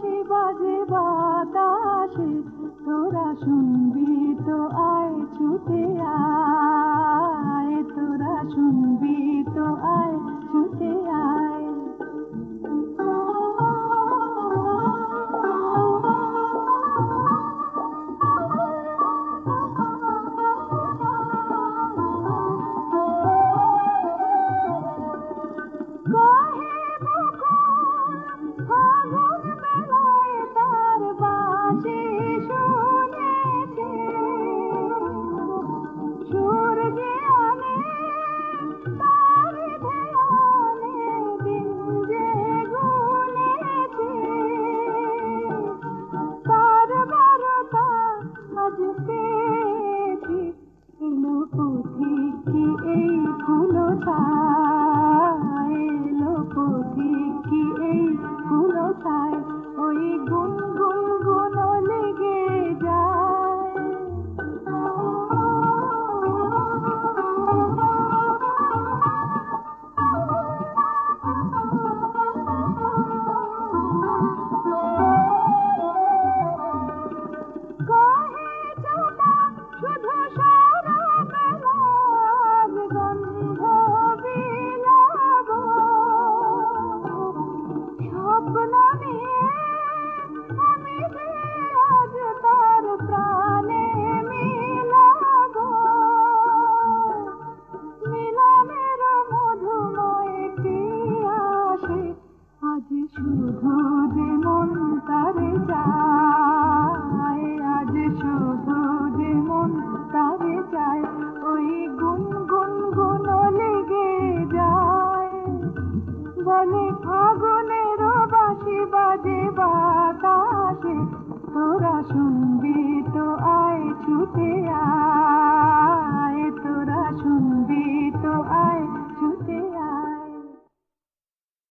বাঁশি বাজে বাতাসে, তোরা শুনবি তো আয় ছুটে আয়, তোরা শুনবি তো আয় ছুটে আয়। ওই গুন গুন গুন লেগে যায়। গায়ে জোড়া শুধু সারা বেলার গন্ধ বিলাবো, স্বপ্ন নিয়ে আমি যে আজ তার প্রাণে মিলাবো। মিলনের মধুময় পিয়াসে আজ শুধু যে মন তারে যায়, আজ শুধু যে মন তারে যায়। ওই গুন গুন গুন লেগে যায়। বলে ফাগুনের বাঁশি বাজে বাতাসে, তোরা শুন